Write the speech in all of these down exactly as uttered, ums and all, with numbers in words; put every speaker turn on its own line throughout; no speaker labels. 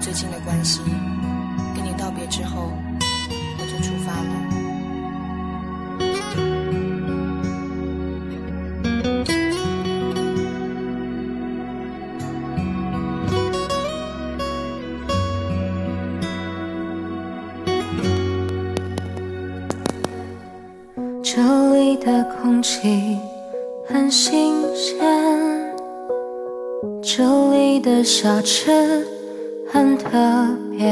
最近的关系，跟你道别之后，我就出发了。
这里的空气很新鲜，这里的小吃很特别，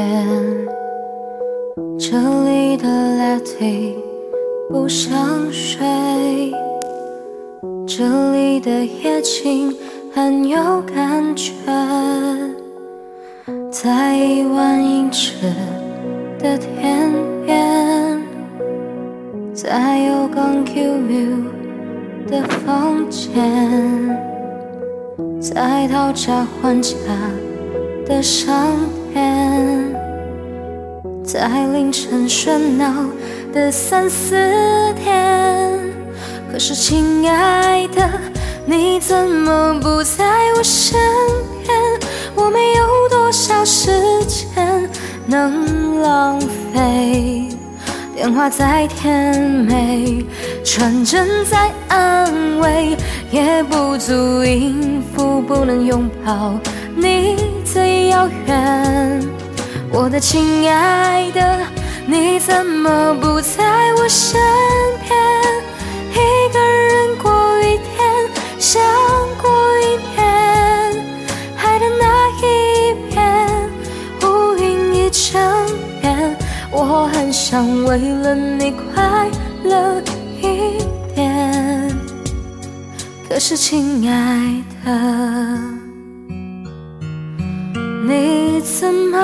这里的 latte 不想睡，这里的夜景很有感觉，在一万英尺的天边，在有港 Q view 的房间，在讨价还价的商店，在凌晨喧闹的三四点。可是亲爱的，你怎么不在我身边？我没有多少时间能浪费，电话再甜美，传真再安慰，也不足应付不能拥抱你最遥远。我的亲爱的，你怎么不在我身边？一个人过一天，想过一年，海的那一边，乌云一整片。我很想为了你快乐一点，可是亲爱的，你怎么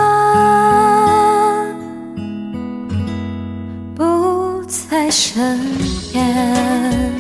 不在身边？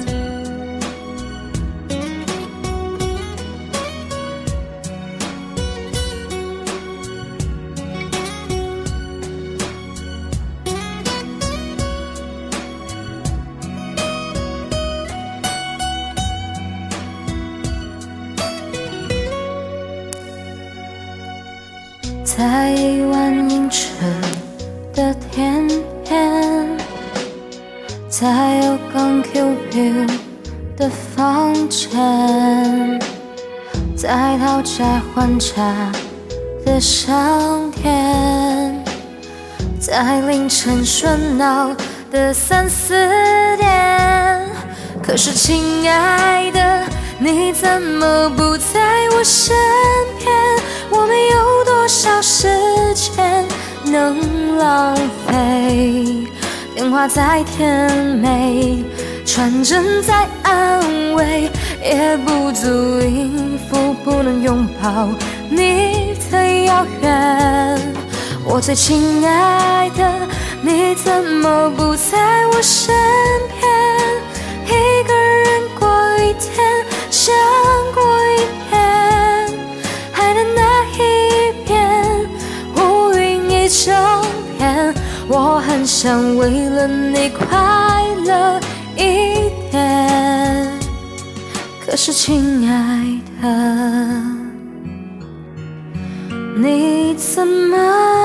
在一万英尺的天边，在有港 Q view 的房间，在讨价还价的商店，在凌晨喧闹的三四点。可是亲爱的，你怎么不在我身边？我没有多少时间能浪费，电话再甜美，传真再安慰，也不足应付不能拥抱你的遥远。我最亲爱的，你怎么不在我身边？一个人过一天，想过一年，海的那一边，乌云一整片。我很想为了你快乐一点，可是亲爱的，你怎么